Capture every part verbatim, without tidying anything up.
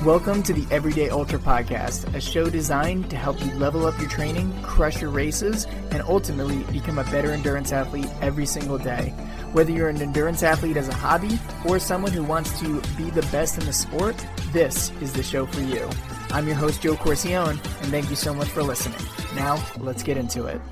Welcome to the Everyday Ultra Podcast, a show designed to help you level up your training, crush your races, and ultimately become a better endurance athlete every single day. Whether you're an endurance athlete as a hobby or someone who wants to be the best in the sport, this is the show for you. I'm your host, Joe Corcione, and thank you so much for listening. Now, let's get into it.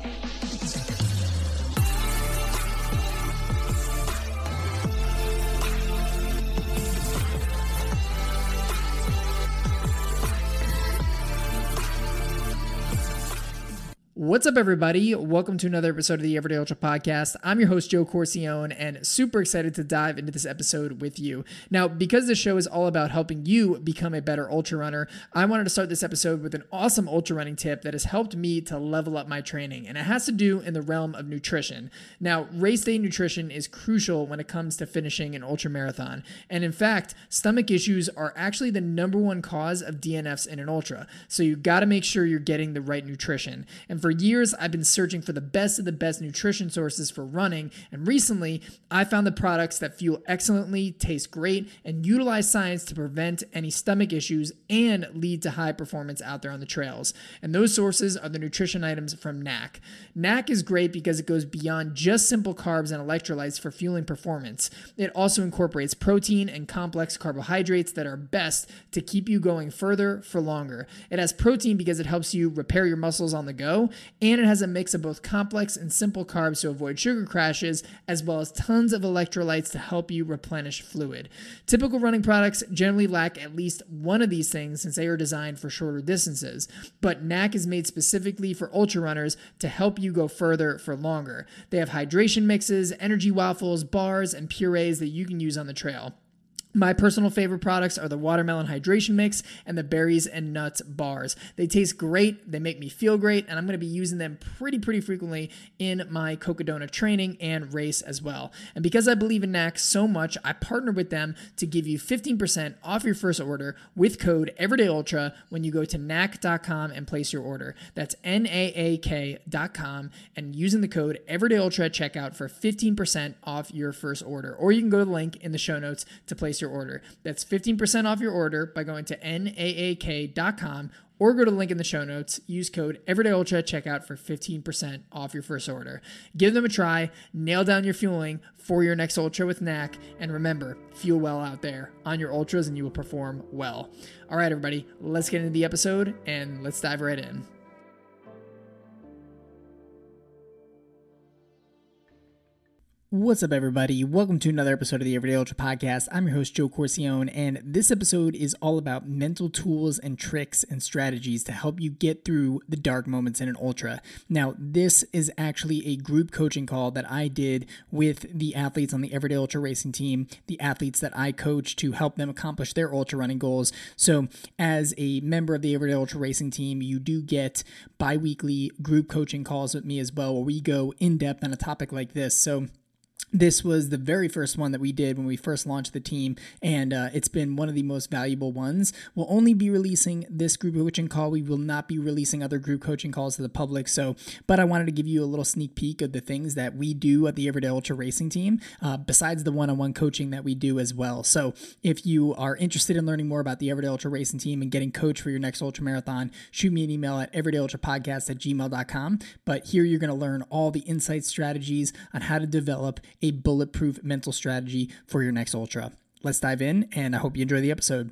What's up, everybody? Welcome to another episode of the Everyday Ultra Podcast. I'm your host, Joe Corcione, and super excited to dive into this episode with you. Now, because this show is all about helping you become a better ultra runner, I wanted to start this episode with an awesome ultra running tip that has helped me to level up my training, and it has to do in the realm of nutrition. Now, race day nutrition is crucial when it comes to finishing an ultra marathon, and in fact, stomach issues are actually the number one cause of D N Fs in an ultra, so you got to make sure you're getting the right nutrition. And for years, I've been searching for the best of the best nutrition sources for running, and recently, I found the products that fuel excellently, taste great, and utilize science to prevent any stomach issues and lead to high performance out there on the trails. And those sources are the nutrition items from N A C. N A C is great because it goes beyond just simple carbs and electrolytes for fueling performance. It also incorporates protein and complex carbohydrates that are best to keep you going further for longer. It has protein because it helps you repair your muscles on the go, and it has a mix of both complex and simple carbs to avoid sugar crashes, as well as tons of electrolytes to help you replenish fluid. Typical running products generally lack at least one of these things since they are designed for shorter distances, but N A C is made specifically for ultra runners to help you go further for longer. They have hydration mixes, energy waffles, bars, and purees that you can use on the trail. My personal favorite products are the watermelon hydration mix and the berries and nuts bars. They taste great, they make me feel great, and I'm going to be using them pretty, pretty frequently in my Cocodona training and race as well. And because I believe in N A C so much, I partnered with them to give you fifteen percent off your first order with code EverydayUltra when you go to N A C dot com and place your order. That's N A A K dot com, and using the code EverydayUltra at checkout for fifteen percent off your first order. Or you can go to the link in the show notes to place your order. That's fifteen percent off your order by going to N A A K dot com or go to the link in the show notes. Use code EverydayUltra at checkout for fifteen percent off your first order. Give them a try, nail down your fueling for your next ultra with N A C, and remember, fuel well out there on your ultras and you will perform well. All right, everybody, let's get into the episode and let's dive right in. What's up, everybody? Welcome to another episode of the Everyday Ultra Podcast. I'm your host, Joe Corcione, and this episode is all about mental tools and tricks and strategies to help you get through the dark moments in an ultra. Now, this is actually a group coaching call that I did with the athletes on the Everyday Ultra Racing team, the athletes that I coach to help them accomplish their ultra running goals. So, as a member of the Everyday Ultra Racing team, you do get bi-weekly group coaching calls with me as well, where we go in depth on a topic like this. So, this was the very first one that we did when we first launched the team, and uh, it's been one of the most valuable ones. We'll only be releasing this group coaching call. We will not be releasing other group coaching calls to the public. So, but I wanted to give you a little sneak peek of the things that we do at the Everyday Ultra Racing team, uh, besides the one-on-one coaching that we do as well. So, if you are interested in learning more about the Everyday Ultra Racing team and getting coached for your next ultra marathon, shoot me an email at everydayultrapodcast at gmail dot com. But here you're going to learn all the insight strategies on how to develop a bulletproof mental strategy for your next ultra. Let's dive in, and I hope you enjoy the episode.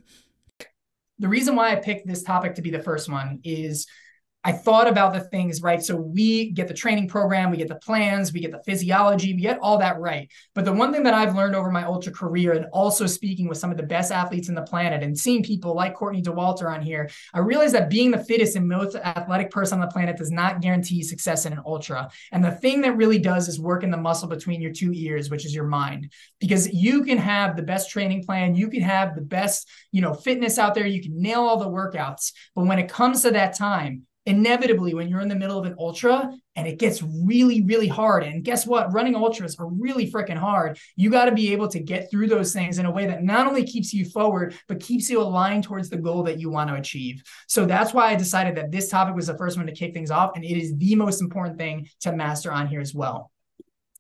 The reason why I picked this topic to be the first one is I thought about the things, right? So we get the training program, we get the plans, we get the physiology, we get all that right. But the one thing that I've learned over my ultra career, and also speaking with some of the best athletes in the planet and seeing people like Courtney Dauwalter on here, I realized that being the fittest and most athletic person on the planet does not guarantee success in an ultra. And the thing that really does is work in the muscle between your two ears, which is your mind. Because you can have the best training plan, you can have the best, you know, fitness out there, you can nail all the workouts. But when it comes to that time, inevitably, when you're in the middle of an ultra and it gets really, really hard, and guess what? Running ultras are really freaking hard. You got to be able to get through those things in a way that not only keeps you forward, but keeps you aligned towards the goal that you want to achieve. So that's why I decided that this topic was the first one to kick things off, and it is the most important thing to master on here as well.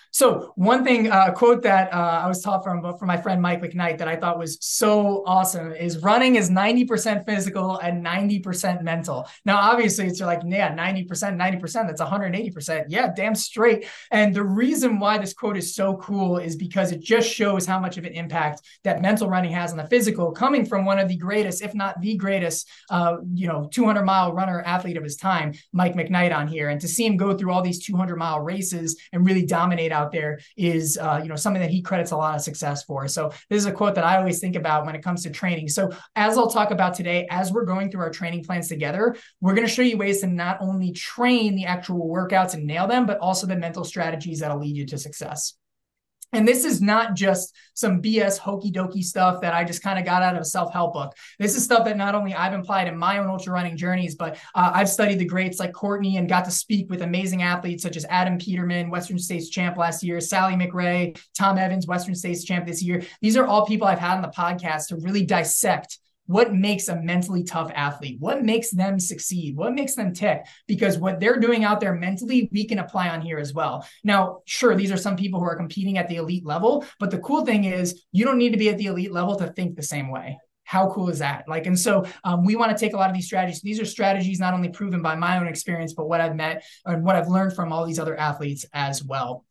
So one thing, a uh, quote that uh, I was taught from, from my friend Mike McKnight that I thought was so awesome is running is ninety percent physical and ninety percent mental. Now, obviously it's like, yeah, ninety percent, ninety percent, that's one hundred eighty percent. Yeah, damn straight. And the reason why this quote is so cool is because it just shows how much of an impact that mental running has on the physical, coming from one of the greatest, if not the greatest, uh, you know, two hundred mile runner athlete of his time, Mike McKnight on here. And to see him go through all these two hundred mile races and really dominate out there is, uh, you know, something that he credits a lot of success for. So this is a quote that I always think about when it comes to training. So as I'll talk about today, as we're going through our training plans together, we're going to show you ways to not only train the actual workouts and nail them, but also the mental strategies that'll lead you to success. And this is not just some B S hokey dokey stuff that I just kind of got out of a self-help book. This is stuff that not only I've applied in my own ultra running journeys, but uh, I've studied the greats like Courtney and got to speak with amazing athletes such as Adam Peterman, Western States champ last year, Sally McRae, Tom Evans, Western States champ this year. These are all people I've had on the podcast to really dissect what makes a mentally tough athlete, what makes them succeed, what makes them tick, because what they're doing out there mentally, we can apply on here as well. Now, sure, these are some people who are competing at the elite level, but the cool thing is you don't need to be at the elite level to think the same way. How cool is that? Like, and so um, we want to take a lot of these strategies. These are strategies not only proven by my own experience, but what I've met and what I've learned from all these other athletes as well.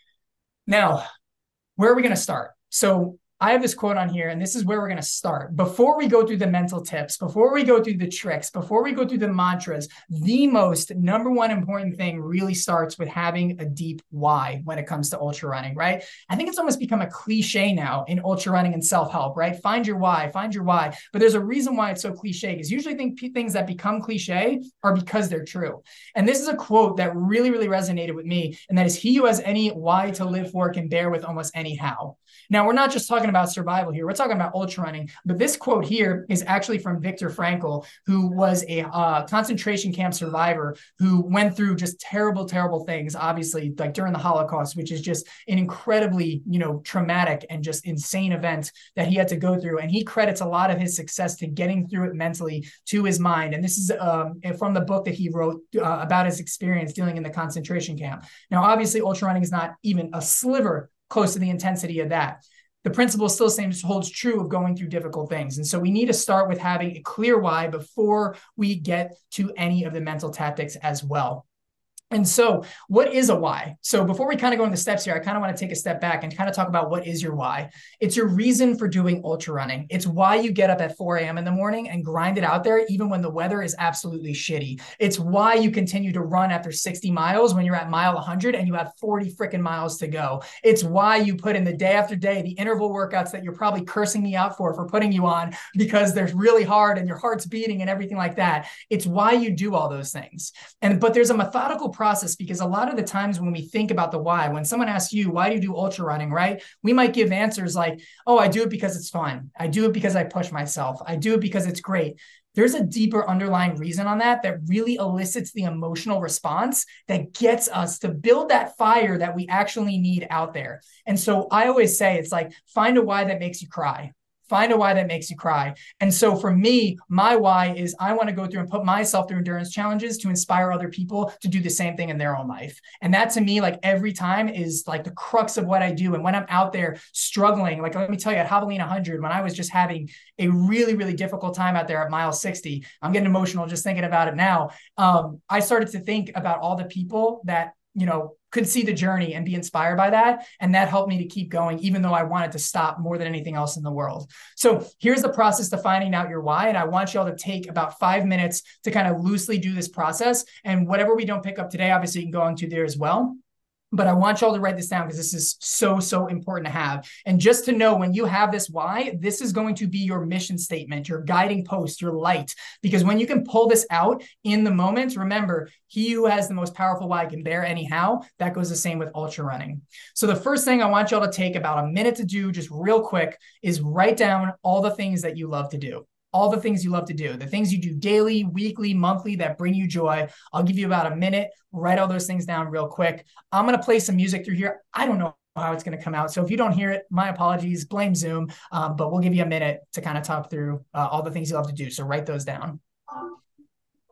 Now, where are we going to start? So I have this quote on here, and this is where we're going to start. Before we go through the mental tips, before we go through the tricks, before we go through the mantras, the most number one important thing really starts with having a deep why when it comes to ultra running, right? I think it's almost become a cliche now in ultra running and self-help, right? Find your why, find your why. But there's a reason why it's so cliche, because usually think things that become cliche are because they're true. And this is a quote that really, really resonated with me, and that is, he who has any why to live for can bear with almost any how. Now, we're not just talking about survival here. We're talking about ultra running. But this quote here is actually from Viktor Frankl, who was a uh, concentration camp survivor who went through just terrible, terrible things, obviously, like during the Holocaust, which is just an incredibly, you know, traumatic and just insane event that he had to go through. And he credits a lot of his success to getting through it mentally to his mind. And this is um, from the book that he wrote uh, about his experience dealing in the concentration camp. Now, obviously, ultra running is not even a sliver close to the intensity of that. The principle still seems holds true of going through difficult things. And so we need to start with having a clear why before we get to any of the mental tactics as well. And so what is a why? So before we kind of go into steps here, I kind of want to take a step back and kind of talk about what is your why. It's your reason for doing ultra running. It's why you get up at four a.m. in the morning and grind it out there, even when the weather is absolutely shitty. It's why you continue to run after sixty miles when you're at mile one hundred and you have forty freaking miles to go. It's why you put in the day after day, the interval workouts that you're probably cursing me out for, for putting you on because they're really hard and your heart's beating and everything like that. It's why you do all those things. And, but there's a methodical process process, because a lot of the times when we think about the why, when someone asks you, why do you do ultra running, right? We might give answers like, oh, I do it because it's fun. I do it because I push myself. I do it because it's great. There's a deeper underlying reason on that that really elicits the emotional response that gets us to build that fire that we actually need out there. And so I always say, it's like, find a why that makes you cry. Find a why that makes you cry. And so for me, my why is I want to go through and put myself through endurance challenges to inspire other people to do the same thing in their own life. And that to me, like every time is like the crux of what I do. And when I'm out there struggling, like, let me tell you, at Javelina one hundred, when I was just having a really, really difficult time out there at mile sixty, I'm getting emotional just thinking about it now. Um, I started to think about all the people that, you know, could see the journey and be inspired by that. And that helped me to keep going, even though I wanted to stop more than anything else in the world. So here's the process to finding out your why. And I want you all to take about five minutes to kind of loosely do this process. And whatever we don't pick up today, obviously you can go into there as well. But I want y'all to write this down because this is so, so important to have. And just to know, when you have this why, this is going to be your mission statement, your guiding post, your light. Because when you can pull this out in the moment, remember, he who has the most powerful why can bear anyhow. That goes the same with ultra running. So the first thing I want y'all to take about a minute to do, just real quick, is write down all the things that you love to do. All the things you love to do, the things you do daily, weekly, monthly that bring you joy. I'll give you about a minute, write all those things down real quick. I'm going to play some music through here. I don't know how it's going to come out. So if you don't hear it, my apologies, blame Zoom, um, but we'll give you a minute to kind of talk through uh, all the things you love to do. So write those down.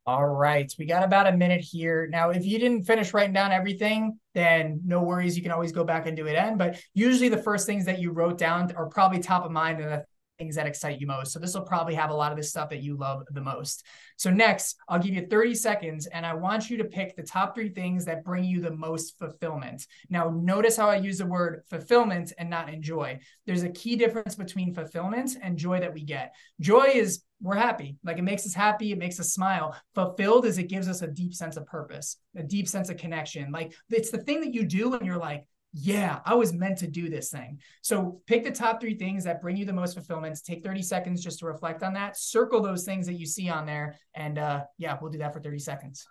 All right. We got about a minute here. Now, if you didn't finish writing down everything, then no worries. You can always go back and do it again. But usually the first things that you wrote down are probably top of mind and the things that excite you most. So this will probably have a lot of this stuff that you love the most. So next, I'll give you thirty seconds and I want you to pick the top three things that bring you the most fulfillment. Now, notice how I use the word fulfillment and not enjoy. There's a key difference between fulfillment and joy that we get. Joy is we're happy. Like it makes us happy. It makes us smile. Fulfilled is it gives us a deep sense of purpose, a deep sense of connection. Like it's the thing that you do and you're like, yeah, I was meant to do this thing. So pick the top three things that bring you the most fulfillment. Take thirty seconds just to reflect on that. Circle those things that you see on there. And uh, yeah, we'll do that for thirty seconds.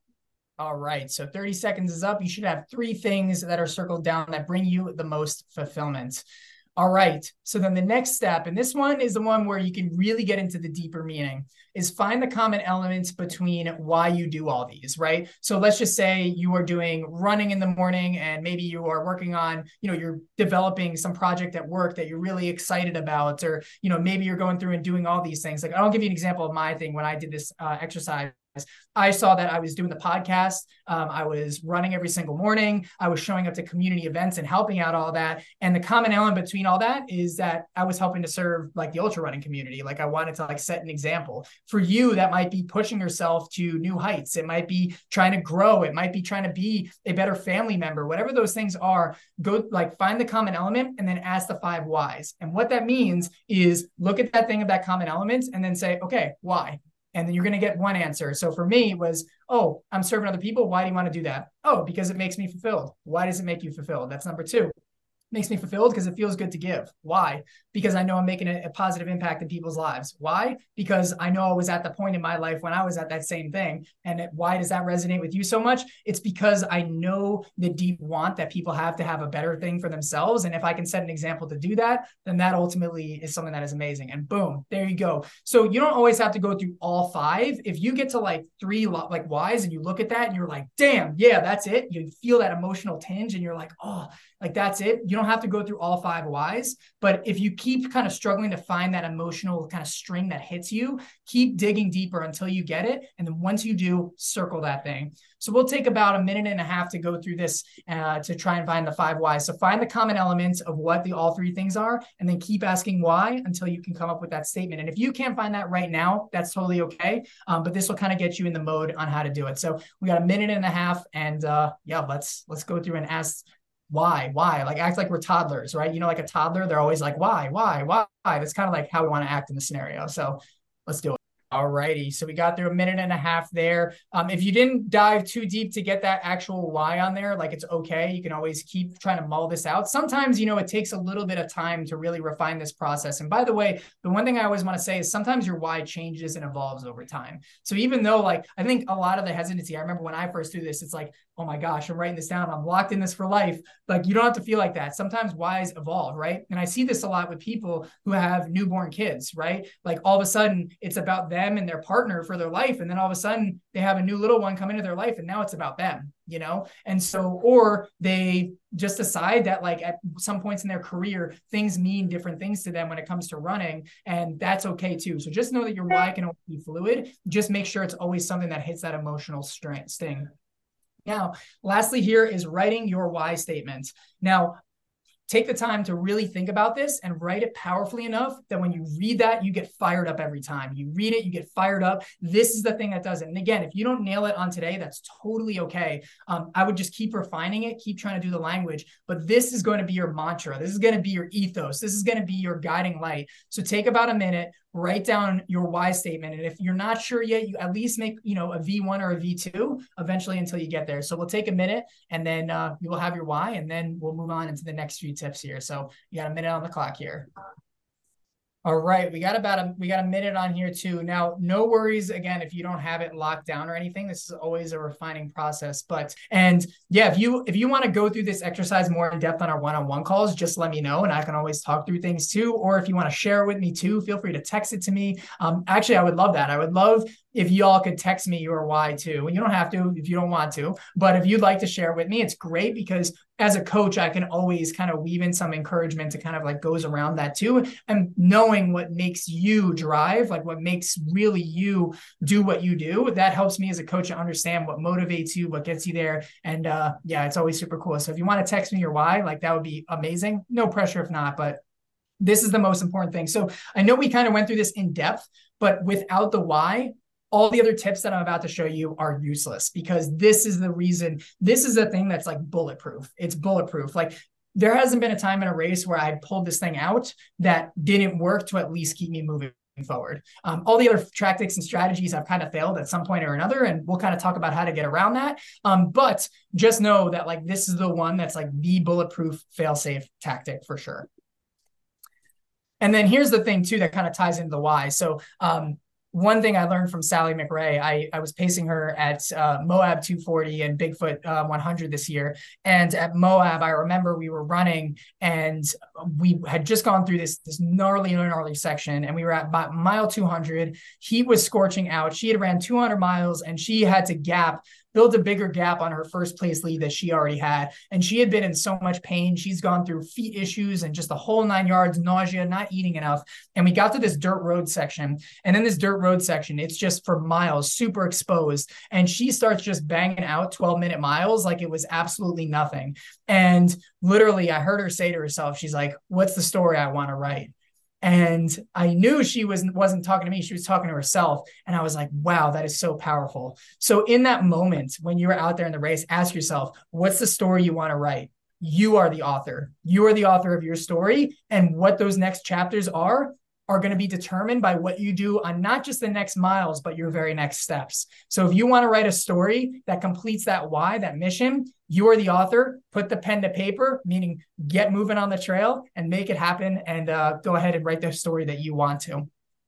All right. So thirty seconds is up. You should have three things that are circled down that bring you the most fulfillment. All right. So then the next step, and this one is the one where you can really get into the deeper meaning, is find the common elements between why you do all these, right? So let's just say you are doing running in the morning and maybe you are working on, you know, you're developing some project at work that you're really excited about, or, you know, maybe you're going through and doing all these things. Like I'll give you an example of my thing when I did this uh, exercise. I saw that I was doing the podcast. Um, I was running every single morning. I was showing up to community events and helping out all that. And the common element between all that is that I was helping to serve like the ultra running community. Like I wanted to like set an example. For you, that might be pushing yourself to new heights. It might be trying to grow. It might be trying to be a better family member. Whatever those things are, go like find the common element and then ask the five whys. And what that means is look at that thing of that common element and then say, okay, why? And then you're going to get one answer. So for me it was, oh, I'm serving other people. Why do you want to do that? Oh, because it makes me fulfilled. Why does it make you fulfilled? That's number two. Makes me fulfilled because it feels good to give. Why? Because I know I'm making a, a positive impact in people's lives. Why? Because I know I was at the point in my life when I was at that same thing. And it, why does that resonate with you so much? It's because I know the deep want that people have to have a better thing for themselves. And if I can set an example to do that, then that ultimately is something that is amazing. And boom, there you go. So you don't always have to go through all five. If you get to like three like whys and you look at that and you're like, damn, yeah, that's it. You feel that emotional tinge and you're like, oh, like that's it. You don't have to go through all five whys, but if you keep kind of struggling to find that emotional kind of string that hits you, keep digging deeper until you get it. And then once you do, circle that thing. So we'll take about a minute and a half to go through this uh, to try and find the five whys. So find the common elements of what the all three things are, and then keep asking why until you can come up with that statement. And if you can't find that right now, that's totally okay. Um, but this will kind of get you in the mode on how to do it. So we got a minute and a half, and uh, yeah, let's let's go through and ask why, why, like act like we're toddlers, right? You know, like a toddler, they're always like, why, why, why? That's kind of like how we want to act in the scenario. So let's do it. All righty. So we got through a minute and a half there. Um, if you didn't dive too deep to get that actual why on there, like it's okay. You can always keep trying to mull this out. Sometimes, you know, it takes a little bit of time to really refine this process. And by the way, the one thing I always want to say is sometimes your why changes and evolves over time. So even though like, I think a lot of the hesitancy, I remember when I first do this, it's like, oh my gosh, I'm writing this down. I'm locked in this for life. Like you don't have to feel like that. Sometimes whys evolve, right? And I see this a lot with people who have newborn kids, right? Like all of a sudden it's about them and their partner for their life. And then all of a sudden they have a new little one come into their life and now it's about them, you know? And so, or they just decide that like at some points in their career, things mean different things to them when it comes to running. And that's okay too. So just know that your why can always be fluid. Just make sure it's always something that hits that emotional strength sting. Now, lastly here is writing your why statement. Now, take the time to really think about this and write it powerfully enough that when you read that, you get fired up every time. You read it, you get fired up. This is the thing that does it. And again, if you don't nail it on today, that's totally okay. Um, I would just keep refining it, keep trying to do the language, but this is going to be your mantra. This is going to be your ethos. This is going to be your guiding light. So take about a minute, write down your why statement. And if you're not sure yet, you at least make, you know, a V one or a V two eventually until you get there. So we'll take a minute and then uh, you will have your why, and then we'll move on into the next few tips here. So you got a minute on the clock here. All right, we got about a we got a minute on here too. Now, no worries again if you don't have it locked down or anything. This is always a refining process. But and yeah, if you if you want to go through this exercise more in depth on our one-on-one calls, just let me know, and I can always talk through things too. Or if you want to share it with me too, feel free to text it to me. Um, actually, I would love that. I would love if y'all could text me your why too. You don't have to if you don't want to, but if you'd like to share it with me, it's great because as a coach, I can always kind of weave in some encouragement to kind of like goes around that too. And knowing what makes you drive, like what makes really you do what you do, that helps me as a coach to understand what motivates you, what gets you there. And uh, yeah, it's always super cool. So if you want to text me your why, like that would be amazing. No pressure if not, but this is the most important thing. So I know we kind of went through this in depth, but without the why, all the other tips that I'm about to show you are useless, because this is the reason, this is the thing that's like bulletproof. It's bulletproof. Like there hasn't been a time in a race where I pulled this thing out that didn't work to at least keep me moving forward. Um, all the other tactics and strategies have kind of failed at some point or another, and we'll kind of talk about how to get around that. Um, but just know that like this is the one that's like the bulletproof fail-safe tactic for sure. And then here's the thing too that kind of ties into the why. So um, one thing I learned from Sally McRae, I, I was pacing her at uh, Moab two forty and Bigfoot uh, one hundred this year. And at Moab, I remember we were running and we had just gone through this, this gnarly, gnarly section. And we were at mile two hundred. Heat was scorching out. She had ran two hundred miles and she had to gap build a bigger gap on her first place lead that she already had. And she had been in so much pain. She's gone through feet issues and just the whole nine yards, nausea, not eating enough. And we got to this dirt road section. And in this dirt road section, it's just for miles, super exposed. And she starts just banging out twelve minute miles like it was absolutely nothing. And literally, I heard her say to herself, she's like, what's the story I want to write? And I knew she wasn't, wasn't talking to me. She was talking to herself. And I was like, wow, that is so powerful. So in that moment, when you're out there in the race, ask yourself, what's the story you want to write? You are the author. You are the author of your story. And what those next chapters are, are going to be determined by what you do on not just the next miles, but your very next steps. So if you want to write a story that completes that why, that mission, you are the author. Put the pen to paper, meaning get moving on the trail and make it happen, and uh, go ahead and write the story that you want to.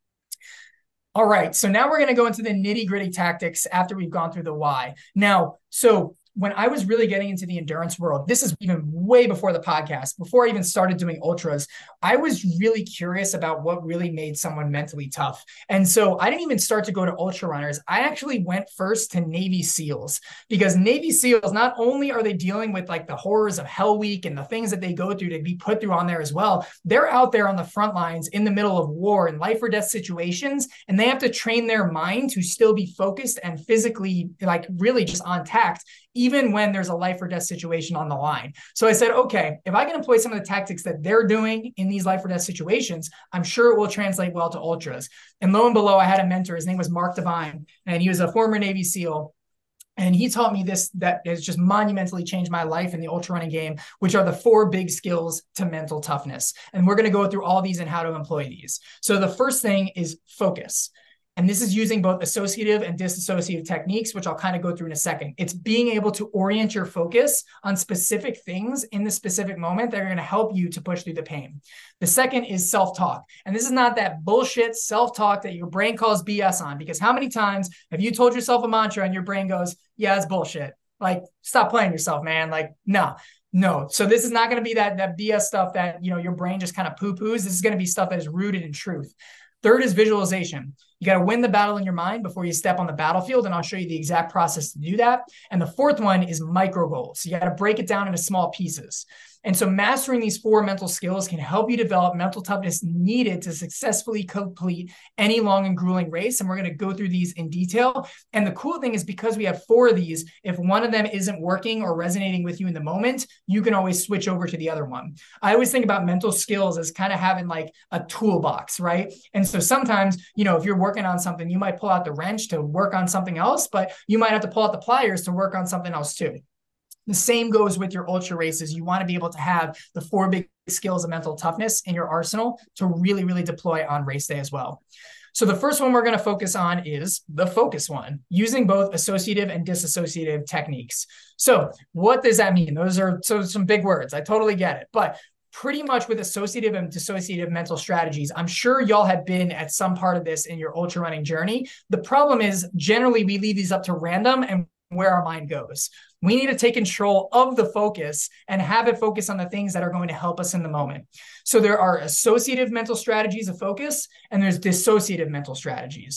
All right, so now we're going to go into the nitty gritty tactics after we've gone through the why. Now, so when I was really getting into the endurance world, this is even way before the podcast, before I even started doing ultras, I was really curious about what really made someone mentally tough. And so I didn't even start to go to ultra runners. I actually went first to Navy SEALs, because Navy SEALs, not only are they dealing with like the horrors of Hell Week and the things that they go through to be put through on there as well, they're out there on the front lines in the middle of war and life or death situations, and they have to train their mind to still be focused and physically like really just on tact, even when there's a life or death situation on the line. So I said, okay, if I can employ some of the tactics that they're doing in these life or death situations, I'm sure it will translate well to ultras. And lo and below, I had a mentor. His name was Mark Devine, and he was a former Navy SEAL. And he taught me this that has just monumentally changed my life in the ultra running game, which are the four big skills to mental toughness. And we're going to go through all these and how to employ these. So the first thing is focus. And this is using both associative and disassociative techniques, which I'll kind of go through in a second. It's being able to orient your focus on specific things in the specific moment that are going to help you to push through the pain. The second is self-talk. And this is not that bullshit self-talk that your brain calls B S on, because how many times have you told yourself a mantra and your brain goes, yeah, it's bullshit. Like, stop playing yourself, man. Like, no. No. So this is not going to be that, that B S stuff that, you know, your brain just kind of poo-poos. This is going to be stuff that is rooted in truth. Third is visualization. You got to win the battle in your mind before you step on the battlefield, and I'll show you the exact process to do that. And the fourth one is micro goals. You got to break it down into small pieces. And so mastering these four mental skills can help you develop mental toughness needed to successfully complete any long and grueling race. And we're going to go through these in detail. And the cool thing is, because we have four of these, if one of them isn't working or resonating with you in the moment, you can always switch over to the other one. I always think about mental skills as kind of having like a toolbox, right? And so sometimes, you know, if you're working on something, you might pull out the wrench to work on something else, but you might have to pull out the pliers to work on something else too. The same goes with your ultra races. You want to be able to have the four big skills of mental toughness in your arsenal to really, really deploy on race day as well. So the first one we're going to focus on is the focus one, using both associative and disassociative techniques. So what does that mean? Those are so some big words. I totally get it. But pretty much with associative and dissociative mental strategies, I'm sure y'all have been at some part of this in your ultra running journey. The problem is generally we leave these up to random and where our mind goes. We need to take control of the focus and have it focus on the things that are going to help us in the moment. So there are associative mental strategies of focus, and there's dissociative mental strategies.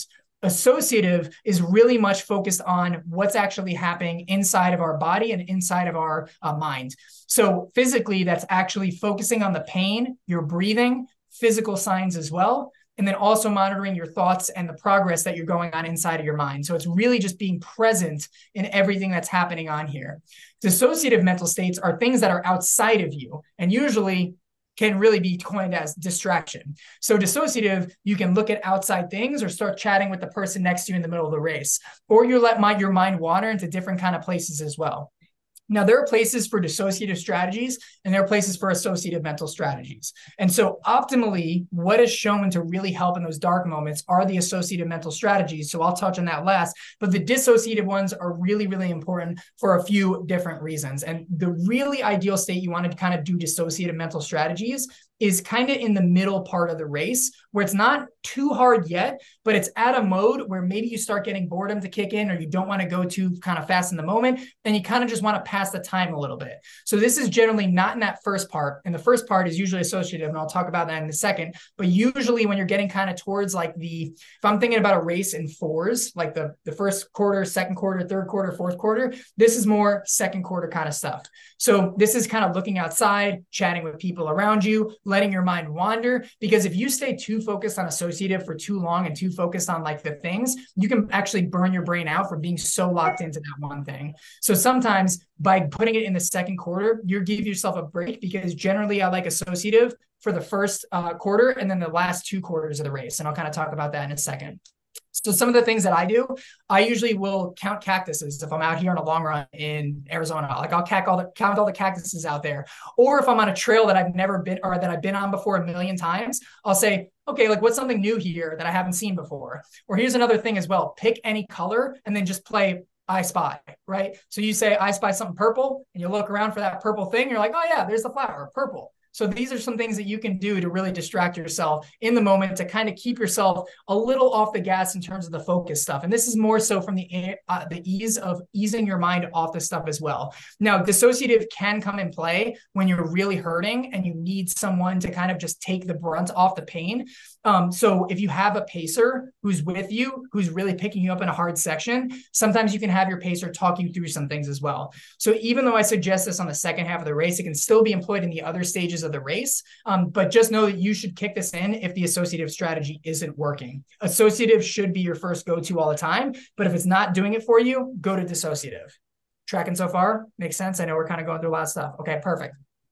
Associative is really much focused on what's actually happening inside of our body and inside of our uh, mind. So physically, that's actually focusing on the pain, your breathing, physical signs as well, and then also monitoring your thoughts and the progress that you're going on inside of your mind. So it's really just being present in everything that's happening on here. Dissociative mental states are things that are outside of you, and usually can really be coined as distraction. So dissociative, you can look at outside things or start chatting with the person next to you in the middle of the race, or you let mind, your mind wander into different kind of places as well. Now, there are places for dissociative strategies and there are places for associative mental strategies. And so optimally, what is shown to really help in those dark moments are the associative mental strategies. So I'll touch on that last, but the dissociative ones are really, really important for a few different reasons. And the really ideal state you want to kind of do dissociative mental strategies is kind of in the middle part of the race where it's not too hard yet, but it's at a mode where maybe you start getting boredom to kick in or you don't want to go too kind of fast in the moment, and you kind of just want to pass the time a little bit. So this is generally not in that first part. And the first part is usually associative, and I'll talk about that in a second. But usually when you're getting kind of towards like the, if I'm thinking about a race in fours, like the, the first quarter, second quarter, third quarter, fourth quarter, this is more second quarter kind of stuff. So this is kind of looking outside, chatting with people around you, letting your mind wander, because if you stay too focused on associative for too long and too focused on like the things, you can actually burn your brain out from being so locked into that one thing. So sometimes by putting it in the second quarter, you give yourself a break, because generally I like associative for the first uh, quarter and then the last two quarters of the race. And I'll kind of talk about that in a second. So some of the things that I do, I usually will count cactuses if I'm out here on a long run in Arizona. Like I'll count all the count all the cactuses out there. Or if I'm on a trail that I've never been or that I've been on before a million times, I'll say, okay, like what's something new here that I haven't seen before? Or here's another thing as well. Pick any color and then just play I Spy, right? So you say I spy something purple and you look around for that purple thing. You're like, oh yeah, there's the flower, purple. So these are some things that you can do to really distract yourself in the moment to kind of keep yourself a little off the gas in terms of the focus stuff. And this is more so from the, uh, the ease of easing your mind off the stuff as well. Now, dissociative can come in play when you're really hurting and you need someone to kind of just take the brunt off the pain. Um, so if you have a pacer who's with you, who's really picking you up in a hard section, sometimes you can have your pacer talk you through some things as well. So even though I suggest this on the second half of the race, it can still be employed in the other stages of the race. Um, but just know that you should kick this in if the associative strategy isn't working. Associative should be your first go-to all the time, but if it's not doing it for you, go to dissociative. Tracking so far? Makes sense? I know we're kind of going through a lot of stuff. Okay, perfect.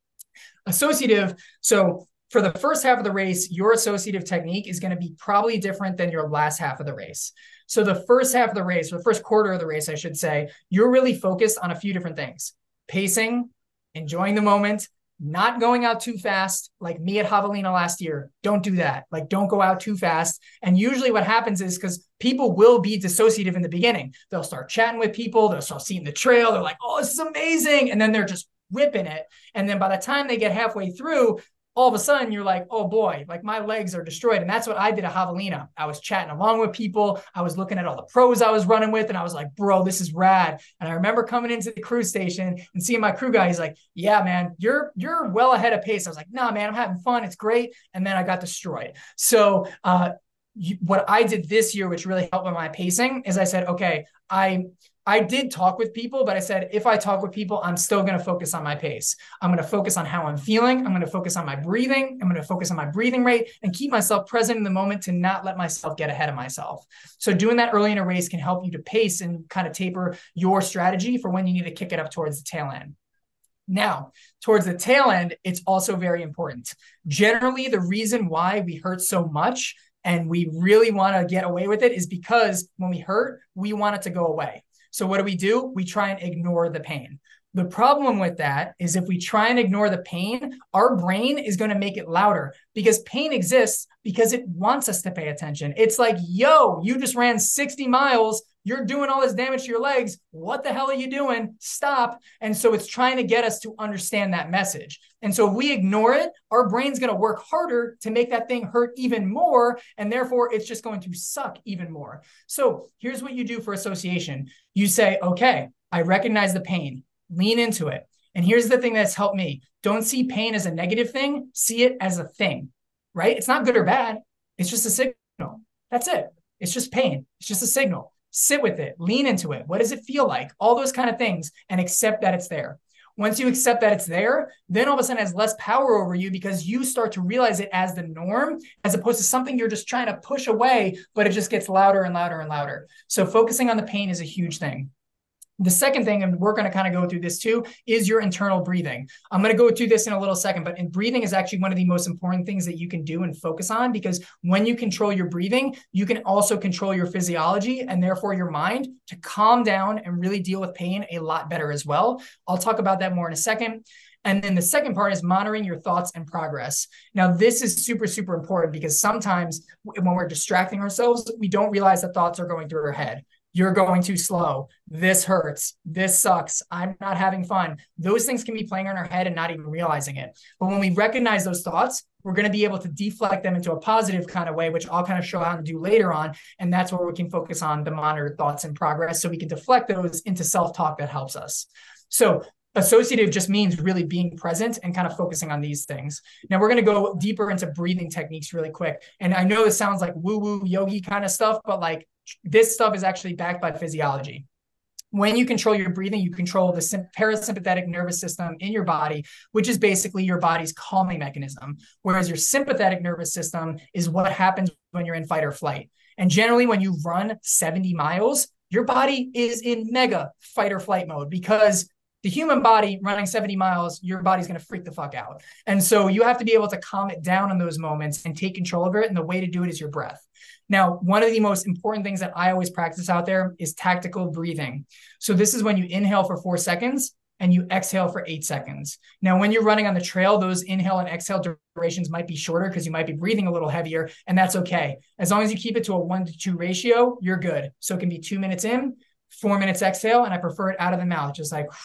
Associative, so for the first half of the race, your associative technique is going to be probably different than your last half of the race. So the first half of the race, or the first quarter of the race, I should say, you're really focused on a few different things. Pacing, enjoying the moment, not going out too fast, like me at Javelina last year. Don't do that. Like, don't go out too fast. And usually what happens is because people will be dissociative in the beginning. They'll start chatting with people. They'll start seeing the trail. They're like, oh, this is amazing. And then they're just ripping it. And then by the time they get halfway through, all of a sudden you're like, oh boy, like my legs are destroyed. And that's what I did at Javelina. I was chatting along with people. I was looking at all the pros I was running with. And I was like, bro, this is rad. And I remember coming into the crew station and seeing my crew guy. He's like, yeah, man, you're, you're well ahead of pace. I was like, nah, man, I'm having fun. It's great. And then I got destroyed. So uh, what I did this year, which really helped with my pacing, is I said, okay, I, I did talk with people, but I said, if I talk with people, I'm still going to focus on my pace. I'm going to focus on how I'm feeling. I'm going to focus on my breathing. I'm going to focus on my breathing rate and keep myself present in the moment to not let myself get ahead of myself. So doing that early in a race can help you to pace and kind of taper your strategy for when you need to kick it up towards the tail end. Now, towards the tail end, it's also very important. Generally, the reason why we hurt so much and we really want to get away with it is because when we hurt, we want it to go away. So what do we do? We try and ignore the pain. The problem with that is if we try and ignore the pain, our brain is going to make it louder because pain exists because it wants us to pay attention. It's like, yo, you just ran sixty miles. You're doing all this damage to your legs. What the hell are you doing? Stop. And so it's trying to get us to understand that message. And so if we ignore it, our brain's going to work harder to make that thing hurt even more. And therefore, it's just going to suck even more. So here's what you do for association. You say, okay, I recognize the pain. Lean into it. And here's the thing that's helped me. Don't see pain as a negative thing. See it as a thing, right? It's not good or bad. It's just a signal. That's it. It's just pain. It's just a signal. Sit with it, lean into it. What does it feel like? All those kind of things, and accept that it's there. Once you accept that it's there, then all of a sudden it has less power over you because you start to realize it as the norm, as opposed to something you're just trying to push away, but it just gets louder and louder and louder. So focusing on the pain is a huge thing. The second thing, and we're going to kind of go through this too, is your internal breathing. I'm going to go through this in a little second, but in breathing is actually one of the most important things that you can do and focus on, because when you control your breathing, you can also control your physiology and therefore your mind to calm down and really deal with pain a lot better as well. I'll talk about that more in a second. And then the second part is monitoring your thoughts and progress. Now, this is super, super important because sometimes when we're distracting ourselves, we don't realize that thoughts are going through our head. You're going too slow. This hurts. This sucks. I'm not having fun. Those things can be playing in our head and not even realizing it. But when we recognize those thoughts, we're going to be able to deflect them into a positive kind of way, which I'll kind of show how to do later on. And that's where we can focus on the monitored thoughts and progress, so we can deflect those into self-talk that helps us. So associative just means really being present and kind of focusing on these things. Now we're going to go deeper into breathing techniques really quick. And I know this sounds like woo-woo yogi kind of stuff, but like this stuff is actually backed by physiology. When you control your breathing, you control the parasympathetic nervous system in your body, which is basically your body's calming mechanism. Whereas your sympathetic nervous system is what happens when you're in fight or flight. And generally when you run seventy miles, your body is in mega fight or flight mode, because the human body running seventy miles, your body's going to freak the fuck out. And so you have to be able to calm it down in those moments and take control of it. And the way to do it is your breath. Now, one of the most important things that I always practice out there is tactical breathing. So this is when you inhale for four seconds and you exhale for eight seconds. Now, when you're running on the trail, those inhale and exhale durations might be shorter because you might be breathing a little heavier, and that's okay. As long as you keep it to a one to two ratio, you're good. So it can be two minutes in, four minutes exhale, and I prefer it out of the mouth, just like...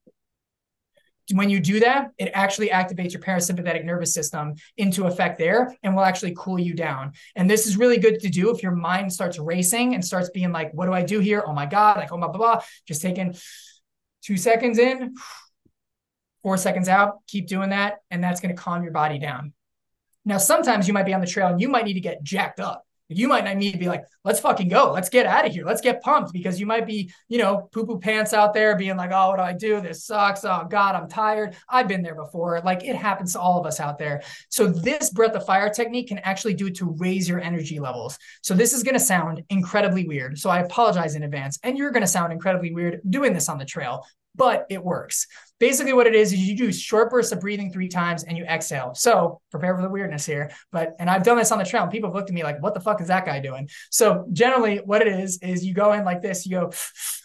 When you do that, it actually activates your parasympathetic nervous system into effect there and will actually cool you down. And this is really good to do if your mind starts racing and starts being like, what do I do here? Oh my God, like, oh, blah, blah, blah. Just taking two seconds in, four seconds out, keep doing that. And that's going to calm your body down. Now, sometimes you might be on the trail and you might need to get jacked up. You might not need to be like, let's fucking go. Let's get out of here. Let's get pumped, because you might be, you know, poo-poo pants out there being like, oh, what do I do? This sucks. Oh God, I'm tired. I've been there before. Like, it happens to all of us out there. So this breath of fire technique can actually do it to raise your energy levels. So this is going to sound incredibly weird. So I apologize in advance. And you're going to sound incredibly weird doing this on the trail, but it works. Basically what it is, is you do short bursts of breathing three times and you exhale. So prepare for the weirdness here. But, and I've done this on the trail and people have looked at me like, what the fuck is that guy doing? So generally what it is, is you go in like this, you go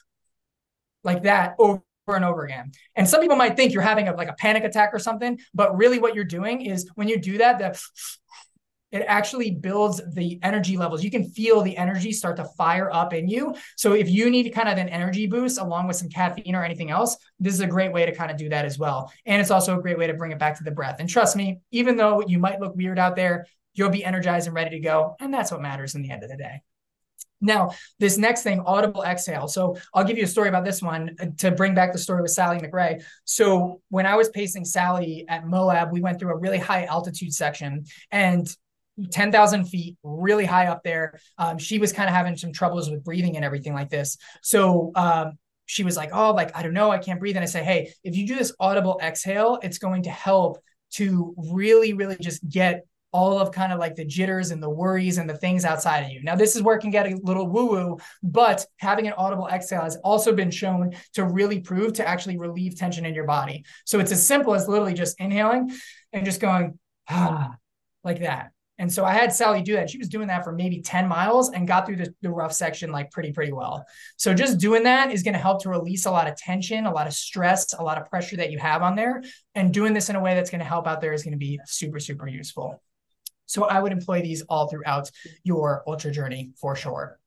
like that over and over again. And some people might think you're having a, like a panic attack or something, but really what you're doing is when you do that, the it actually builds the energy levels. You can feel the energy start to fire up in you. So if you need kind of an energy boost along with some caffeine or anything else, this is a great way to kind of do that as well. And it's also a great way to bring it back to the breath. And trust me, even though you might look weird out there, you'll be energized and ready to go. And that's what matters in the end of the day. Now, this next thing, audible exhale. So I'll give you a story about this one to bring back the story with Sally McRae. So when I was pacing Sally at Moab, we went through a really high altitude section, and ten thousand feet, really high up there. Um, she was kind of having some troubles with breathing and everything like this. So um, she was like, oh, like, I don't know, I can't breathe. And I say, hey, if you do this audible exhale, it's going to help to really, really just get all of kind of like the jitters and the worries and the things outside of you. Now, this is where it can get a little woo-woo, but having an audible exhale has also been shown to really prove to actually relieve tension in your body. So it's as simple as literally just inhaling and just going, ah, like that. And so I had Sally do that. She was doing that for maybe ten miles and got through the, the rough section like pretty, pretty well. So just doing that is going to help to release a lot of tension, a lot of stress, a lot of pressure that you have on there. And doing this in a way that's going to help out there is going to be super, super useful. So I would employ these all throughout your ultra journey for sure.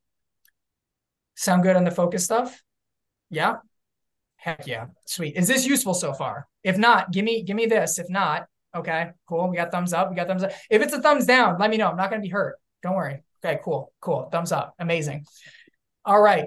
Sound good on the focus stuff? Yeah? Heck yeah. Sweet. Is this useful so far? If not, give me, give me this. If not, okay, cool. We got thumbs up. We got thumbs up. If it's a thumbs down, let me know. I'm not going to be hurt. Don't worry. Okay, cool. Cool. Thumbs up. Amazing. All right.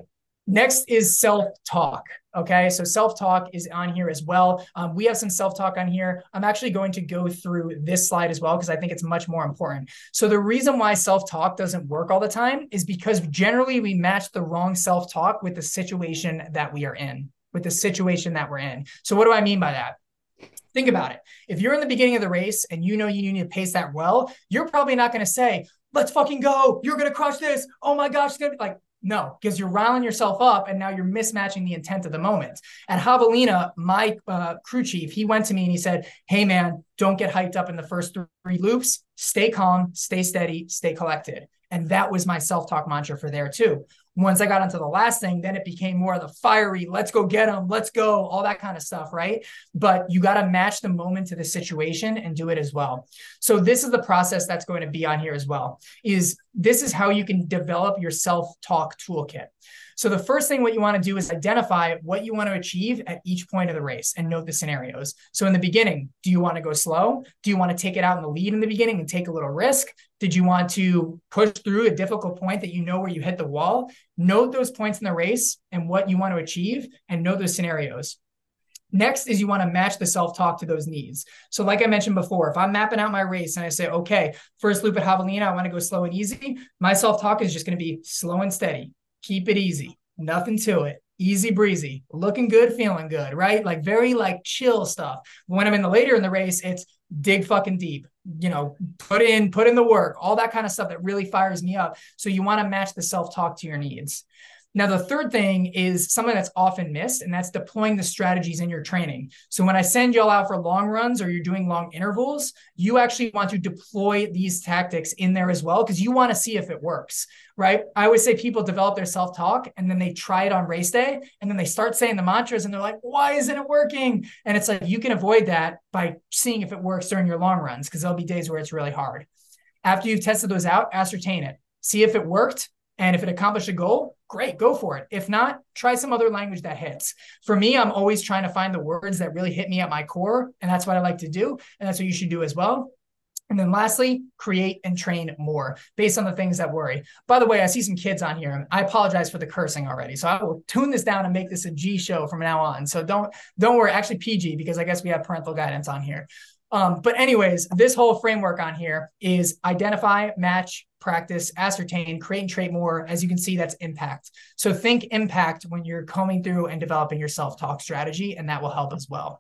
Next is self-talk. Okay, so self-talk is on here as well. Um, we have some self-talk on here. I'm actually going to go through this slide as well because I think it's much more important. So the reason why self-talk doesn't work all the time is because generally we match the wrong self-talk with the situation that we are in, with the situation that we're in. So what do I mean by that? Think about it. If you're in the beginning of the race and you know you need to pace that well, you're probably not going to say, let's fucking go. You're going to crush this. Oh my gosh. It's going to be like, no, because you're riling yourself up and now you're mismatching the intent of the moment. At Javelina, my uh, crew chief, he went to me and he said, hey man, don't get hyped up in the first three loops. Stay calm, stay steady, stay collected. And that was my self-talk mantra for there too. Once I got into the last thing, then it became more of the fiery, let's go get them, let's go, all that kind of stuff, right? But you got to match the moment to the situation and do it as well. So this is the process that's going to be on here as well, is this is how you can develop your self-talk toolkit. So the first thing what you want to do is identify what you want to achieve at each point of the race and note the scenarios. So in the beginning, do you want to go slow? Do you want to take it out in the lead in the beginning and take a little risk? Did you want to push through a difficult point that you know where you hit the wall? Note those points in the race and what you want to achieve and know those scenarios. Next is you want to match the self-talk to those needs. So like I mentioned before, if I'm mapping out my race and I say, okay, first loop at Javelina, I want to go slow and easy. My self-talk is just going to be slow and steady. Keep it easy, nothing to it, easy breezy, looking good, feeling good, right? Like very like chill stuff. When I'm in the later in the race, it's dig fucking deep, you know, put in, put in the work, all that kind of stuff that really fires me up. So you want to match the self-talk to your needs. Now, the third thing is something that's often missed, and that's deploying the strategies in your training. So when I send y'all out for long runs or you're doing long intervals, you actually want to deploy these tactics in there as well, because you want to see if it works, right? I always say people develop their self-talk and then they try it on race day and then they start saying the mantras and they're like, why isn't it working? And it's like, you can avoid that by seeing if it works during your long runs, because there'll be days where it's really hard. After you've tested those out, ascertain it, see if it worked. And if it accomplished a goal, great, go for it. If not, try some other language that hits. For me, I'm always trying to find the words that really hit me at my core. And that's what I like to do. And that's what you should do as well. And then lastly, create and train more based on the things that worry. By the way, I see some kids on here. I apologize for the cursing already. So I will tune this down and make this a G show from now on. So don't, don't worry, actually P G, because I guess we have parental guidance on here. Um, but anyways, this whole framework on here is identify, match, practice, ascertain, create and trait more. As you can see, that's impact. So think impact when you're combing through and developing your self-talk strategy, and that will help as well.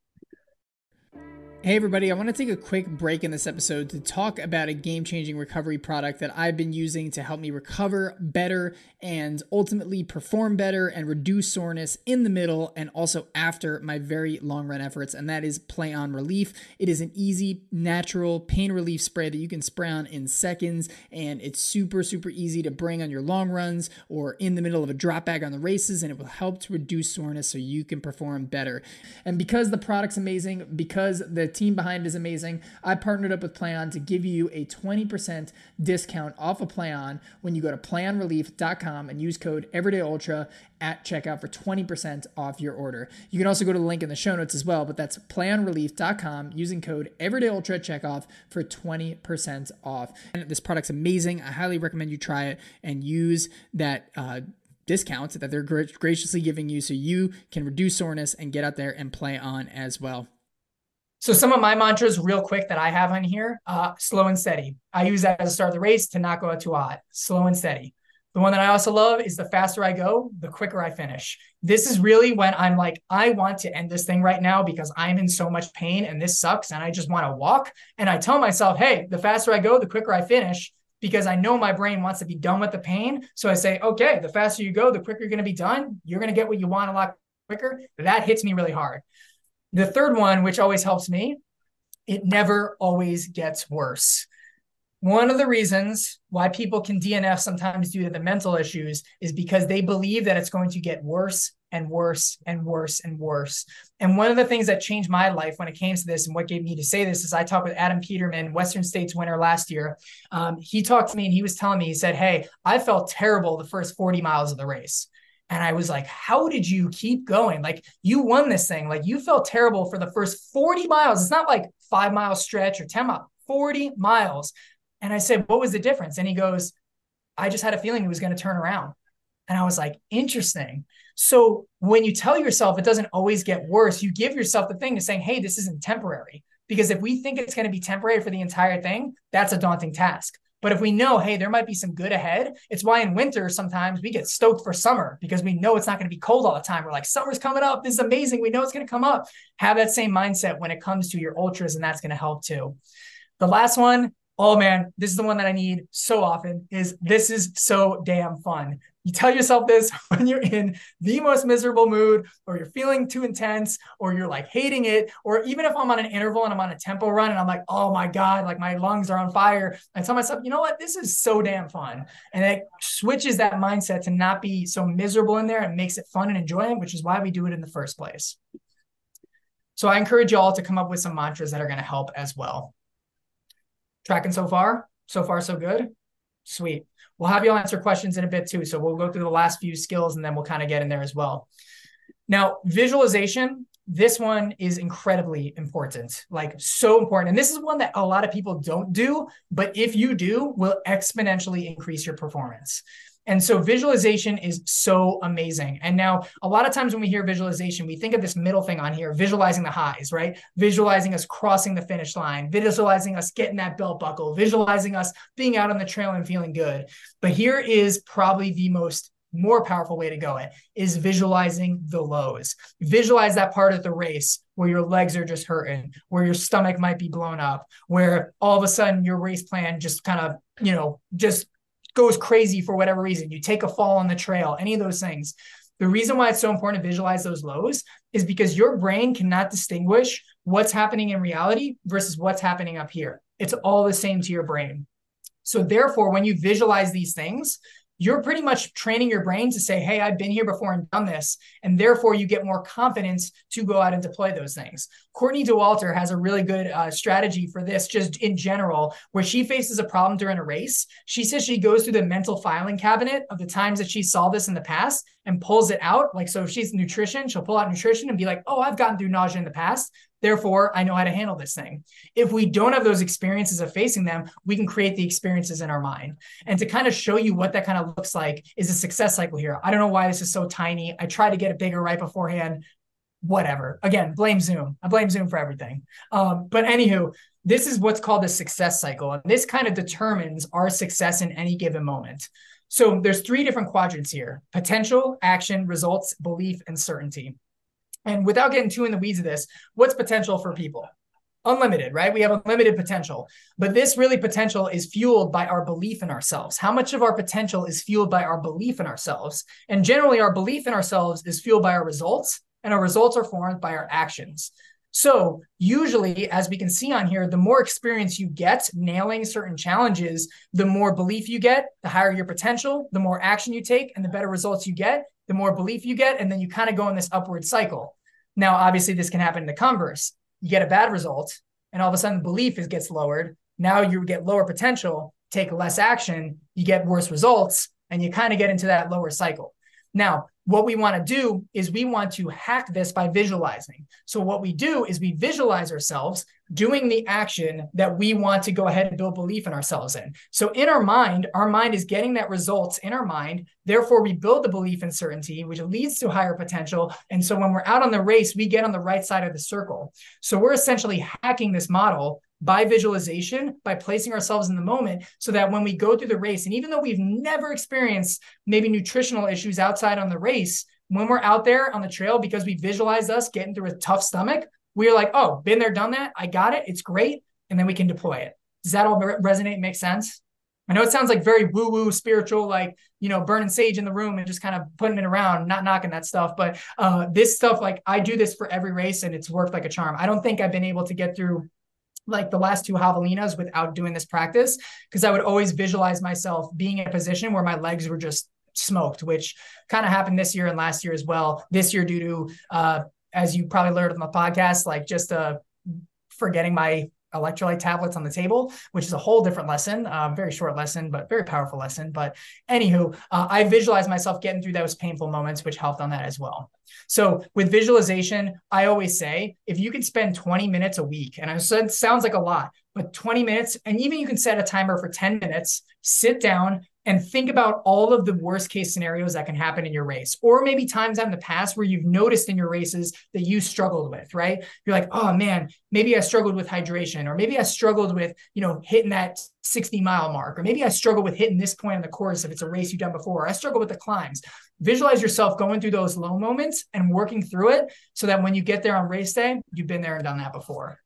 Hey everybody, I want to take a quick break in this episode to talk about a game-changing recovery product that I've been using to help me recover better and ultimately perform better and reduce soreness in the middle and also after my very long run efforts, and that is PlayOn Relief. It is an easy, natural pain relief spray that you can spray on in seconds, and it's super, super easy to bring on your long runs or in the middle of a drop bag on the races, and it will help to reduce soreness so you can perform better. And because the product's amazing, because the team behind it is amazing, I partnered up with PlayOn to give you a twenty percent discount off of PlayOn when you go to play on relief dot com and use code EverydayUltra at checkout for twenty percent off your order. You can also go to the link in the show notes as well, but that's play on relief dot com using code EverydayUltra at checkout for twenty percent off. And this product's amazing. I highly recommend you try it and use that uh, discount that they're gra- graciously giving you so you can reduce soreness and get out there and play on as well. So some of my mantras real quick that I have on here, uh, slow and steady. I use that as a start of the race to not go out too hot, slow and steady. The one that I also love is the faster I go, the quicker I finish. This is really when I'm like, I want to end this thing right now because I'm in so much pain and this sucks and I just want to walk. And I tell myself, hey, the faster I go, the quicker I finish, because I know my brain wants to be done with the pain. So I say, okay, the faster you go, the quicker you're going to be done. You're going to get what you want a lot quicker. That hits me really hard. The third one, which always helps me, it never always gets worse. One of the reasons why people can D N F sometimes due to the mental issues is because they believe that it's going to get worse and worse and worse and worse. And one of the things that changed my life when it came to this and what gave me to say this is I talked with Adam Peterman, Western States winner last year. Um, he talked to me and he was telling me, he said, hey, I felt terrible the first forty miles of the race. And I was like, how did you keep going? Like, you won this thing. Like, you felt terrible for the first forty miles. It's not like five mile stretch or ten miles, forty miles. And I said, what was the difference? And he goes, I just had a feeling it was going to turn around. And I was like, interesting. So when you tell yourself it doesn't always get worse, you give yourself the thing to saying, hey, this isn't temporary. Because if we think it's going to be temporary for the entire thing, that's a daunting task. But if we know, hey, there might be some good ahead, it's why in winter sometimes we get stoked for summer because we know it's not going to be cold all the time. We're like, summer's coming up. This is amazing. We know it's going to come up. Have that same mindset when it comes to your ultras, and that's going to help too. The last one, oh man, this is the one that I need so often, is this is so damn fun. You tell yourself this when you're in the most miserable mood, or you're feeling too intense, or you're like hating it, or even if I'm on an interval and I'm on a tempo run and I'm like, oh my God, like my lungs are on fire. I tell myself, you know what? This is so damn fun. And it switches that mindset to not be so miserable in there and makes it fun and enjoying, which is why we do it in the first place. So I encourage you all to come up with some mantras that are going to help as well. Tracking so far? So far, so good? Sweet. We'll have you all answer questions in a bit too. So we'll go through the last few skills and then we'll kind of get in there as well. Now, visualization, this one is incredibly important, like so important. And this is one that a lot of people don't do, but if you do, will exponentially increase your performance. And so visualization is so amazing. And now a lot of times when we hear visualization, we think of this middle thing on here, visualizing the highs, right? Visualizing us crossing the finish line, visualizing us getting that belt buckle, visualizing us being out on the trail and feeling good. But here is probably the most more powerful way to go it is visualizing the lows. Visualize that part of the race where your legs are just hurting, where your stomach might be blown up, where all of a sudden your race plan just kind of, you know, just goes crazy for whatever reason. You take a fall on the trail, any of those things. The reason why it's so important to visualize those lows is because your brain cannot distinguish what's happening in reality versus what's happening up here. It's all the same to your brain. So therefore, when you visualize these things, you're pretty much training your brain to say, hey, I've been here before and done this. And therefore you get more confidence to go out and deploy those things. Courtney Dauwalter has a really good uh, strategy for this just in general, where she faces a problem during a race. She says she goes through the mental filing cabinet of the times that she saw this in the past and pulls it out. Like, so if she's nutrition, she'll pull out nutrition and be like, oh, I've gotten through nausea in the past. Therefore, I know how to handle this thing. If we don't have those experiences of facing them, we can create the experiences in our mind. And to kind of show you what that kind of looks like is a success cycle here. I don't know why this is so tiny. I try to get it bigger right beforehand. Whatever. Again, blame Zoom. I blame Zoom for everything. Um, but anywho, this is what's called the success cycle. And this kind of determines our success in any given moment. So there's three different quadrants here: potential, action, results, belief, and certainty. And without getting too in the weeds of this, what's potential for people? Unlimited, right? We have unlimited potential. But this really potential is fueled by our belief in ourselves. How much of our potential is fueled by our belief in ourselves? And generally, our belief in ourselves is fueled by our results, and our results are formed by our actions. So usually, as we can see on here, the more experience you get nailing certain challenges, the more belief you get, the higher your potential, the more action you take, and the better results you get, the more belief you get, and then you kind of go in this upward cycle. Now, obviously, this can happen in the converse. You get a bad result, and all of a sudden, belief is, gets lowered. Now you get lower potential, take less action, you get worse results, and you kind of get into that lower cycle. Now, what we want to do is we want to hack this by visualizing. So what we do is we visualize ourselves doing the action that we want to go ahead and build belief in ourselves in. So in our mind, our mind is getting that results in our mind. Therefore, we build the belief in certainty, which leads to higher potential. And so when we're out on the race, we get on the right side of the circle. So we're essentially hacking this model by visualization, by placing ourselves in the moment, so that when we go through the race, and even though we've never experienced maybe nutritional issues outside on the race, when we're out there on the trail, because we visualized us getting through a tough stomach, we're like, oh, been there, done that. I got it. It's great. And then we can deploy it. Does that all resonate, make sense? I know it sounds like very woo-woo spiritual, like, you know, burning sage in the room and just kind of putting it around, not knocking that stuff. But uh, this stuff, like I do this for every race and it's worked like a charm. I don't think I've been able to get through like the last two javelinas without doing this practice, because I would always visualize myself being in a position where my legs were just smoked, which kind of happened this year and last year as well. This year due to, uh, as you probably learned on the podcast, like just uh, forgetting my electrolyte tablets on the table, which is a whole different lesson, um, very short lesson, but very powerful lesson. But anywho, uh, I visualized myself getting through those painful moments, which helped on that as well. So with visualization, I always say, if you can spend twenty minutes a week, and I said it sounds like a lot, but twenty minutes, and even you can set a timer for ten minutes, sit down and think about all of the worst case scenarios that can happen in your race, or maybe times in the past where you've noticed in your races that you struggled with, right? You're like, oh man, maybe I struggled with hydration, or maybe I struggled with, you know, hitting that sixty mile mark, or maybe I struggle with hitting this point in the course if it's a race you've done before, or I struggle with the climbs. Visualize yourself going through those low moments and working through it so that when you get there on race day, you've been there and done that before.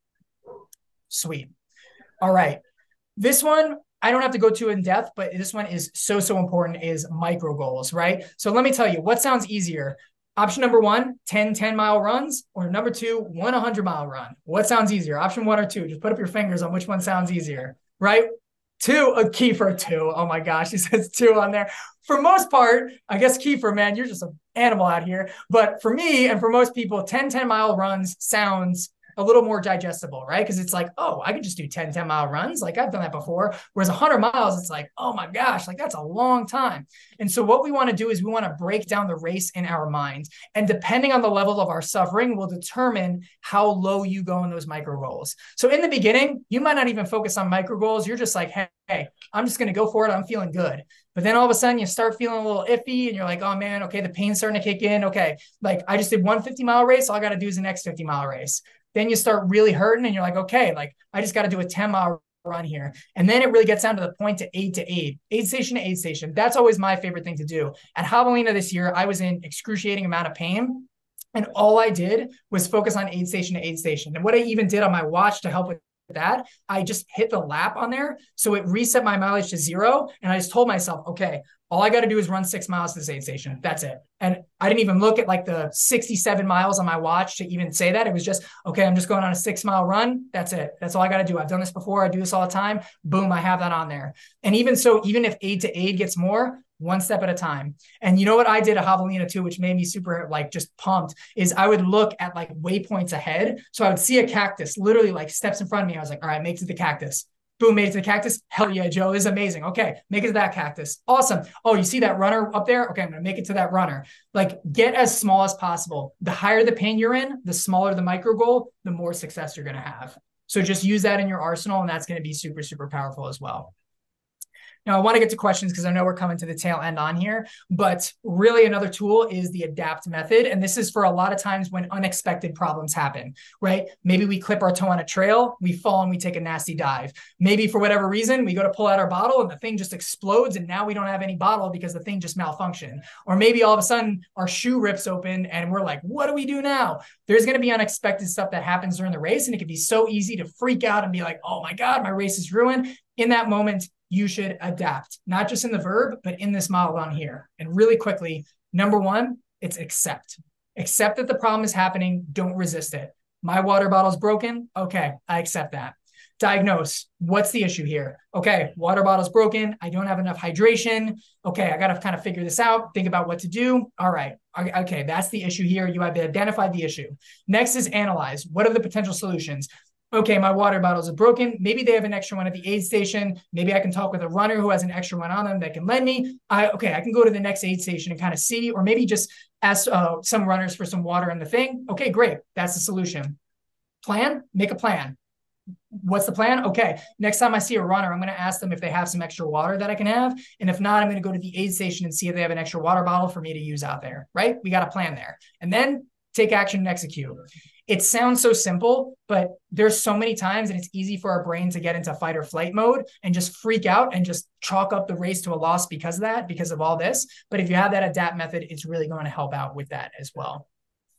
Sweet. All right. This one, I don't have to go too in depth, but this one is so, so important, is micro goals, right? So let me tell you, what sounds easier? Option number one, ten, ten mile runs, or number two, one hundred mile run. What sounds easier? Option one or two? Just put up your fingers on which one sounds easier, right? Two, a Kiefer two. Oh my gosh, he says two on there. For most part, I guess Kiefer, man, you're just an animal out here. But for me and for most people, ten, ten mile runs sounds a little more digestible, right? Because it's like, oh, I can just do ten, ten mile runs. Like I've done that before. Whereas one hundred miles, it's like, oh my gosh, like that's a long time. And so what we want to do is we want to break down the race in our mind. And depending on the level of our suffering will determine how low you go in those micro goals. So in the beginning, you might not even focus on micro goals. You're just like, hey, hey, I'm just going to go for it. I'm feeling good. But then all of a sudden you start feeling a little iffy and you're like, oh man, okay, the pain's starting to kick in. Okay, like I just did one fifty mile race. All I got to do is the next fifty mile race. Then you start really hurting and you're like, okay, like I just got to do a ten mile run here. And then it really gets down to the point to aid to aid, aid station to aid station. That's always my favorite thing to do. At Javelina this year, I was in excruciating amount of pain. And all I did was focus on aid station to aid station. And what I even did on my watch to help with that, I just hit the lap on there. So it reset my mileage to zero. And I just told myself, okay, all I got to do is run six miles to this aid station. That's it. And I didn't even look at like the sixty-seven miles on my watch to even say that. It was just, okay, I'm just going on a six mile run. That's it. That's all I got to do. I've done this before. I do this all the time. Boom, I have that on there. And even so, even if aid to aid gets more, one step at a time. And you know what I did at Javelina too, which made me super like just pumped, is I would look at like waypoints ahead. So I would see a cactus literally like steps in front of me. I was like, all right, make it to the cactus. Boom, made it to the cactus. Hell yeah, Joe, this is amazing. Okay, make it to that cactus. Awesome. Oh, you see that runner up there? Okay, I'm going to make it to that runner. Like get as small as possible. The higher the pain you're in, the smaller the micro goal, the more success you're going to have. So just use that in your arsenal, and that's going to be super, super powerful as well. Now, I want to get to questions because I know we're coming to the tail end on here, but really another tool is the ADAPT method. And this is for a lot of times when unexpected problems happen, right? Maybe we clip our toe on a trail, we fall and we take a nasty dive. Maybe for whatever reason, we go to pull out our bottle and the thing just explodes and now we don't have any bottle because the thing just malfunctioned. Or maybe all of a sudden our shoe rips open and we're like, what do we do now? There's going to be unexpected stuff that happens during the race. And it can be so easy to freak out and be like, oh my God, my race is ruined. In that moment, you should adapt, not just in the verb, but in this model on here. And really quickly, number one, it's accept. Accept that the problem is happening. Don't resist it. My water bottle's broken. Okay, I accept that. Diagnose. What's the issue here? Okay, water bottle's broken. I don't have enough hydration. Okay, I got to kind of figure this out. Think about what to do. All right. Okay, that's the issue here. You have identified the issue. Next is analyze. What are the potential solutions? Okay, my water bottles are broken. Maybe they have an extra one at the aid station. Maybe I can talk with a runner who has an extra one on them that can lend me. I, okay, I can go to the next aid station and kind of see, or maybe just ask uh, some runners for some water in the thing. Okay, great. That's the solution. Plan, make a plan. What's the plan? Okay, next time I see a runner, I'm going to ask them if they have some extra water that I can have. And if not, I'm going to go to the aid station and see if they have an extra water bottle for me to use out there, right? We got a plan there. And then take action and execute. It sounds so simple, but there's so many times and it's easy for our brain to get into fight or flight mode and just freak out and just chalk up the race to a loss because of that, because of all this. But if you have that ADAPT method, it's really going to help out with that as well.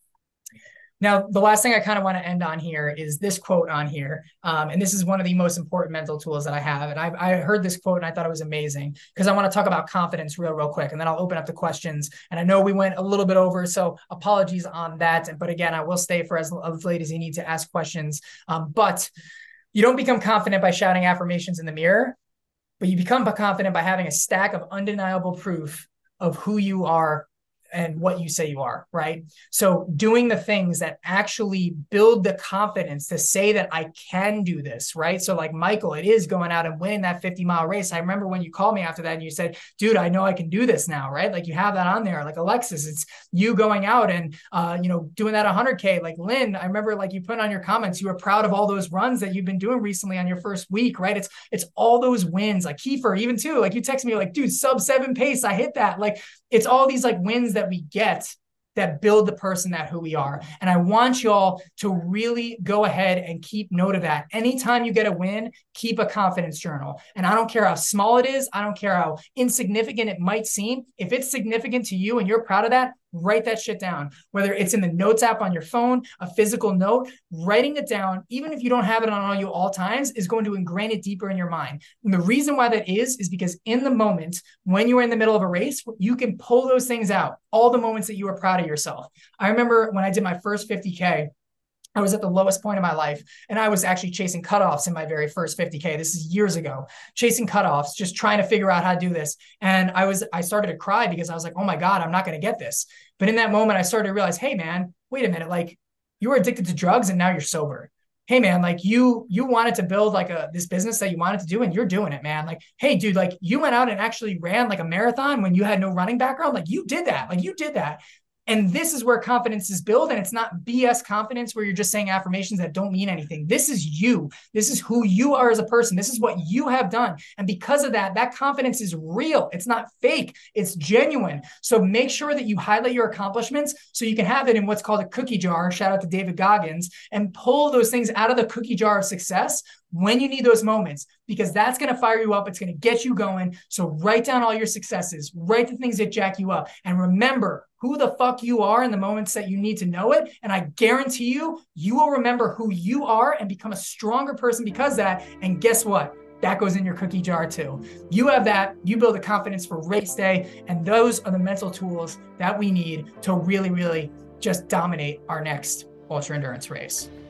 Now, the last thing I kind of want to end on here is this quote on here. Um, and this is one of the most important mental tools that I have. And I, I heard this quote and I thought it was amazing because I want to talk about confidence real, real quick. And then I'll open up the questions. And I know we went a little bit over, so apologies on that. But again, I will stay for as, as late as you need to ask questions. Um, but you don't become confident by shouting affirmations in the mirror, but you become confident by having a stack of undeniable proof of who you are and what you say you are, right? So doing the things that actually build the confidence to say that I can do this, right? So like Michael, it is going out and winning that fifty mile race. I remember when you called me after that and you said, dude, I know I can do this now, right? Like you have that on there. Like Alexis, it's you going out and, uh, you know, doing that one hundred K. Like Lynn, I remember like you put on your comments, you were proud of all those runs that you've been doing recently on your first week, right? It's, it's all those wins. Like Kiefer, even too, like you text me like, dude, sub seven pace, I hit that. Like it's all these like wins that we get that build the person that who we are. And I want y'all to really go ahead and keep note of that. Anytime you get a win, keep a confidence journal. And I don't care how small it is. I don't care how insignificant it might seem. If it's significant to you and you're proud of that, write that shit down. Whether it's in the notes app on your phone, a physical note, writing it down, even if you don't have it on you all times, is going to ingrain it deeper in your mind. And the reason why that is, is because in the moment, when you're in the middle of a race, you can pull those things out, all the moments that you were proud of yourself. I remember when I did my first fifty K, I was at the lowest point of my life, and I was actually chasing cutoffs in my very first fifty K. This is years ago, chasing cutoffs, just trying to figure out how to do this. And I was, I started to cry because I was like, oh my God, I'm not going to get this. But in that moment, I started to realize, hey man, wait a minute. Like you were addicted to drugs and now you're sober. Hey man, like you, you wanted to build like a, this business that you wanted to do and you're doing it, man. Like, hey dude, like you went out and actually ran like a marathon when you had no running background. Like you did that, like you did that. And this is where confidence is built. And it's not B S confidence where you're just saying affirmations that don't mean anything. This is you. This is who you are as a person. This is what you have done. And because of that, that confidence is real. It's not fake. It's genuine. So make sure that you highlight your accomplishments so you can have it in what's called a cookie jar. Shout out to David Goggins, and pull those things out of the cookie jar of success when you need those moments, because that's going to fire you up. It's going to get you going. So write down all your successes, write the things that jack you up, and remember who the fuck you are in the moments that you need to know it. And I guarantee you, you will remember who you are and become a stronger person because of that. And guess what? That goes in your cookie jar too. You have that, you build a confidence for race day. And those are the mental tools that we need to really, really just dominate our next ultra endurance race.